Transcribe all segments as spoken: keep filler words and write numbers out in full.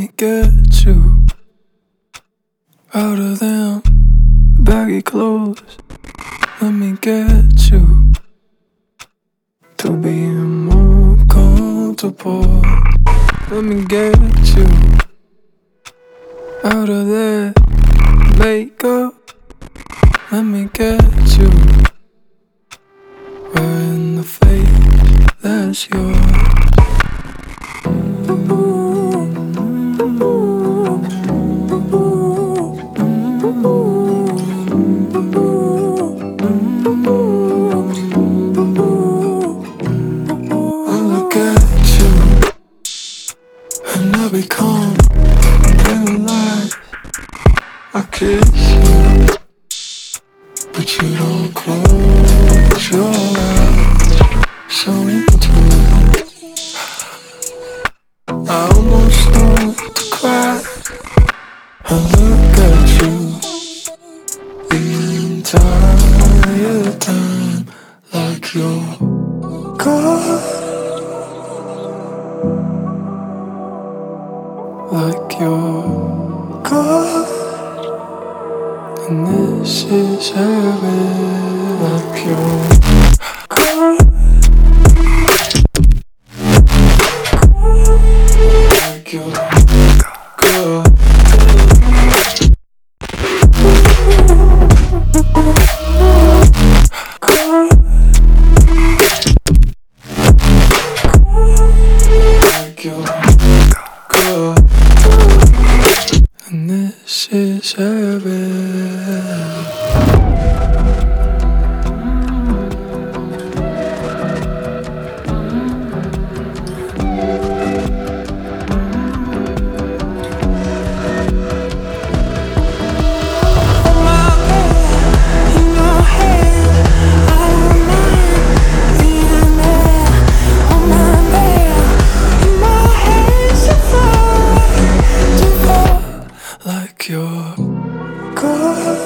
me get you out of them baggy clothes. Let me get you to be more comfortable. Let me get you out of that makeup. Let me get you right in the face that's yours. I become realize I kiss you, but you don't close your eyes. So into it, I almost start to cry. I look at you the entire time like you're God. Like you're God, and this is heaven. Like you're God, like you're God. Like you're God. And this is heaven. Like you're God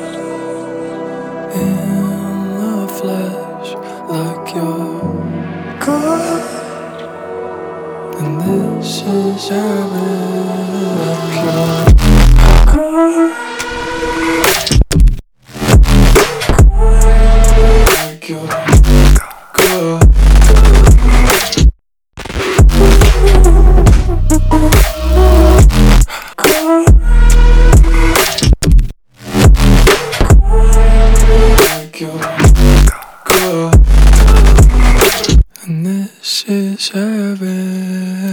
in the flesh, like you're God, and this is heaven. Like you're God, like you're God. You're God, and this is heaven.